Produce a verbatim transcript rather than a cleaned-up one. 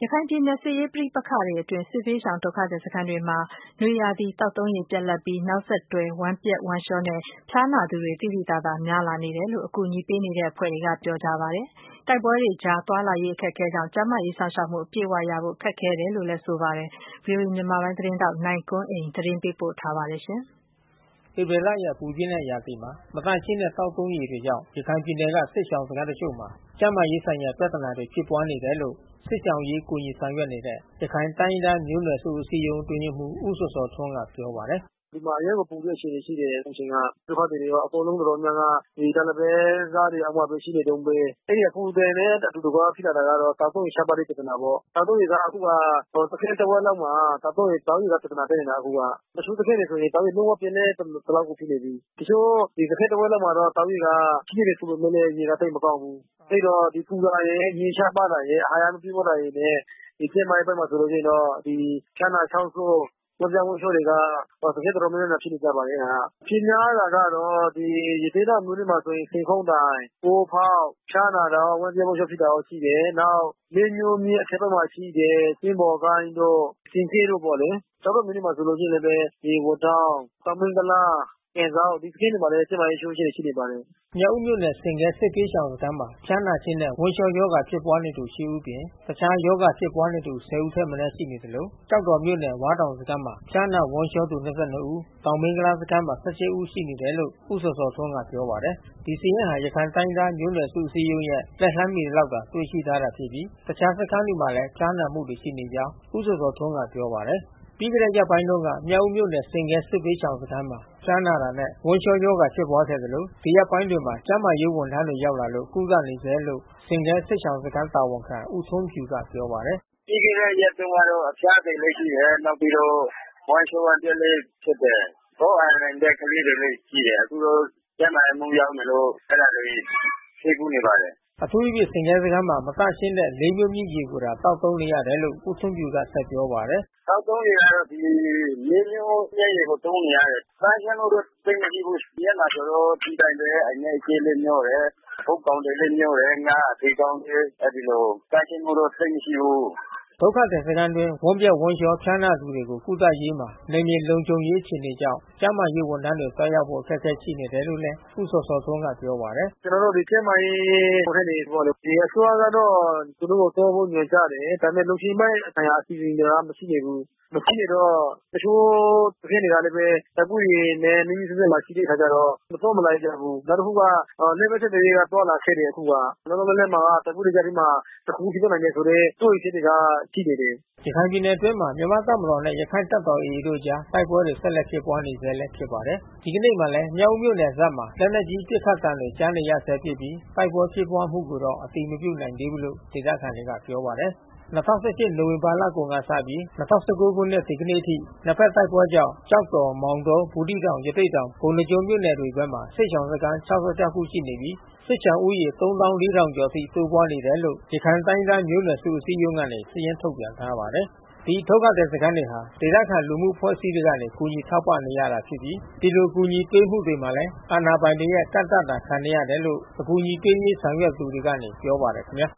ရခိုင်ပြည်နယ်စစ်ရေးပဋိပက္ခတွေအတွင်းစစ်ဘေးရှောင်ဒုက္ခသည်စခန်းတွေမှာနွေရာသီသောက်သုံးရေပြတ်လတ်ပြီးနောက်ဆက်တွဲဝမ်းပျက်ဝမ်းလျောနဲ့ဖျားနာသူတွေသိသိသာသာများလာနေတယ်လို့အကူအညီပေးနေတဲ့အဖွဲ့တွေကပြောကြပါတယ်။တိုက်ပွဲတွေကြားသွားလာရေးအခက်အခဲကြောင့်ကျန်းမာရေးစောင့်ရှောက်မှုအပြည့်အဝရဖို့ခက်ခဲတယ်လို့လည်းဆိုပါတယ်။ ဗွီအိုအေမြန်မာပိုင်းသတင်းထောက်နိုင်ကွန်းအိန်သတင်းပေးပို့ထားပါတယ်ရှင်။ဧပြီလရဲ့ပူပြင်းတဲ့ရာသီမှာမတန့်ရှင်းတဲ့သောက်သုံးရေတွေကြောင့်ရခိုင်ပြည်နယ်ကစစ်ရှောင်စခန်းတချို့မှာကျန်းမာရေးဆိုင်ရာပြဿနာတွေဖြစ်ပွါးနေတယ်လို့စစ်ရှောင်ရေးကူညီဆောင်ရွက်နေတဲ့ရခိုင်တိုင်းရင်းသားမျိုးနွယ်စုအစည်းအရုံးအတွင်းရေးမှူးဦးစောစောထွန်းကပြောပါတယ်။ဒီမှာရဲကိုပူတဲ့အခြေအနေရှိတယ်အချိန်ကဒုက္ခတွေရောအကုန်လုံးတော်တော်များများဒီတလပဲစားတွေအမှပဲရှိနေတုန်းပဲအဲ့ဒီအခုတည်းနဲ့အတူတကွာဖြစ်လာတာကတော့တောက်သုံးရရှားပါတဲ့ပြဿနာပေါ့တောက်သုံးရကအခုကသခင်တဝက်လောက်မှာတောက်သုံးရတောင်းရကပြဿနာတက်နေတာအခုကတချို့သခင်တွေဆိုရင်တောင်းရလုံးဝပြင်းတဲ့တလောက်ကိုဖြစ်နေပြီတချို့ဒီသခင်တဝက်လောက်မှာတော့တောင်းရကဖြစ်နေဆိုလို့လည်းရေကတိတ်မကောင်းဘူးအဲ့တော့ဒီပူလာရဲ့ရေရှားပါတာရဲ့အာဟာရမပြည့်ဝတာရဲ့နဲ့ဒီကျမရဲ့ဘက်မှာဆိုလို့ရှိရင်တော့ဒီချမ်းသာချောင်းဆိုးဝမ်းကြောင်းဝမ်းလျှောတွေကတကယ်တော်များများဖြစ်နေကြပါလေဟာဖြစ်များတာကတော့ဒီရသေးတာမျိုးတွေမှာဆိုရင်စိန်ခုံးတိုင်းပိုးဖောက်ချားနာတော့ဝမ်းကြောင်းဝမ်းလျှောဖြစ်တာရှိတယ်နောက်လေးမျိုးမြအထက်ဘက်မှာရှိတယ်ကျင်းပေါ်ကိုင်းတို့စင်ကေတို့ပေါ့လေတော်တော်များများဆိုလို့ရှိရင်လည်းဒီဝတောင်းသမင်္ဂလာကဲဆောင်ဒီစကင်းတွေမှာလည်းကျမရေးရှိုးရှိရှိနေပါတယ်မြောက်ဦးမြို့နယ်စင်ကဲစစ်ပေးဆောင်စခန်းမှာချမ်းသာခြင်းနဲ့ဝင်းလျှောယောဂဖြစ်ပွားနေသူရှစ်ဦးပြင်တခြားယောဂဖြစ်ပွားနေသူဆယ်ဦးထက်မနည်းရှိနေသလိုကြောက်တော်မြို့နယ်ဝါတောင်စခန်းမှာချမ်းသာဝင်းလျှောသူနှစ်ဆယ့်နှစ်ဦးတောင်မင်း္ဂလာစခန်းမှာဆယ့်ရှစ်ဦးရှိနေတယ်လို့ဦးစောစောထွန်းကပြောပါတယ်ဒီစီရင်ဟာရခိုင်တိုင်းသားမျိုးနွယ်စုအစည်းအရုံးရဲ့လက်လှမ်းမီလောက်တာတွေ့ရှိထားတာဖြစ်ပြီးတခြားစခန်းတွေမှာလည်းချမ်းသာမှုတွေရှိနေကြောင်းဦးစောစောထွန်းကပြောပါတယ်ပြီးခဲ့တဲ့ရက်ပိုင်းတုန်းကမြောက်ဦးမြို့နယ်စင်ကဲစစ်ပေးဆောင်စခန်းမှာချမ်းသာတာနဲ့ဝင်းလျှောယောဂဖြစ်ပွားခဲ့သလိုဒီရက်ပိုင်းတွေမှာကျန်းမာရေးဝန်ထမ်းတွေရောက်လာလို့ကုသနေဆဲလို့စင်ကဲစစ်ဆောင်စခန်းတာဝန်ခံဦးထွန်းဖြူကပြောပါတယ်ပြီးခဲ့တဲ့ရက်တုန်းကတော့အဖျားတွေလည်းရှိတယ်နောက်ပြီးတော့ဝမ်းလျှောဝမ်းပြက်လည်းဖြစ်တယ်ဘောအန်တဲ့ကလေးတွေလည်းရှိတယ်အခုတော့ကျန်းမာရေးမှုရောက်နေလို့အဲ့ဒါတွေသိကူးနေပါတယ်အထူးသဖြင့်စင်ကဲစခန်းမှာမတန့်ရှင်းတဲ့လေးမျိုးမြင့်ရေကိုသာတောက်သုံးနေရတယ်လို့ဦးထွန်းပြူကဆက်ပြောပါတယ်။တောက်သုံးရေကတော့ဒီလေးမျိုးမြင့်ရေကိုသုံးနေရတယ်။တန့်ရှင်းလို့တော့သိမရှိဘူး။ဒီမှာဆိုတော့ဒီတိုင်းပဲအနေအကျလေးမျိုးတယ်။ဘုတ်ကောင်တွေလေးမျိုးတယ်။ငါအသေးကောင်တွေအဲ့ဒီလိုတန့်ရှင်းလို့တော့သိမရှိဘူး။ဒုက္ခသည်စခန်းတွင်ဝမ်းပြက်ဝမ်းလျှောဖျားနာသူတွေကိုကုသရေးမှာနေမြေလုံခြုံရေးအခြေအနေကြောင့်ကျန်းမာရေးဝန်ထမ်းတွေဆွဲရောက်ဖို့အခက်အခဲရှိနေတယ်လို့လည်းဦးစောစောထွန်းကပြောပါတယ်ကျွန်တော်တို့ဒီကျန်းမာရေးဝန်ထမ်းတွေပေါ့လေဒီအစိုးရကတော့သူတို့ကိုတော့ဖို့ညွှန်ကြားတယ်ဒါပေမဲ့လုံခြုံရေးအရာအစီအစဉ်တွေကမရှိနေဘူးမရှိနေတော့တချို့တကယ်တွေကလည်းပဲတပူရီနဲ့မိမိစစမှာရှိတဲ့ခါကျတော့မတော့မလိုက်ကြဘူးနောက်တစ်ခုကလက်မချက်တွေကတွာလာခဲ့တယ်အခုကလောလောလတ်မှာတပူရီကြဒီမှာတခုဖြစ်နိုင်တယ်ဆိုတော့တွေ့ချက်တွေကရှိနေတယ်ရခိုင်ပြည်နယ်အတွင်းမှာမြန်မာတပ်မတော်နဲ့ရခိုင်တပ်တော် A တို့ကြားတိုက်ပွဲတွေဆက်လက်ဖြစ်ပွားနေဆဲလည်းဖြစ်ပါတယ်ဒီကနေ့မှလည်းမြောက်ဦးမြို့နယ်ဇက်မှာလက်နက်ကြီးပစ်ခတ်တံတွေကြားနေရဆဲဖြစ်ပြီးတိုက်ပွဲဖြစ်ပွားမှုကိုတော့အတိမပြုနိုင်သေးဘူးလို့ဒေသခံတွေကပြောပါတယ်၂၀၁၈နိုဝင်ဘာလကုန်ကစပြီး၂၀၁၉ခုနှစ်ဒီကနေ့အထိနှစ်ဖက်တိုက်ပွဲကြောင့်ကြောက်တော်မောင်တောဘူးတိတောင်ရသေ့တောင်ပုဏ္ဏားကျွန်းမြို့နယ်တွေဘက်မှာစစ်ရှောင်စခန်း၆၆ခုရှိနေပြီးစစ်ရှောင်ဦးရေသုံးသောင်းလေးထောင်ကျော်ထိတိုးပွားနေတယ်လို့ရခိုင်တိုင်းသားမျိုးနွယ်စုအစည်းအရုံးကနေစာရင်းထုတ်ပြန်ထားပါတယ်ဒီဒုက္ခသည်စခန်းတွေဟာဒေသခံလူမှုဖွဲ့စည်းတွေကနေကူညီထောက်ပံ့နေရတာဖြစ်ပြီးဒီလိုကူညီပေးမှုတွေမှာလည်းအာဏာပိုင်တွေရဲ့ကန့်သတ်တာခံနေရတယ်လို့အကူအညီပေးရေးဆောင်ရွက်သူတွေကနေပြောပါတယ်ခင်ဗျာ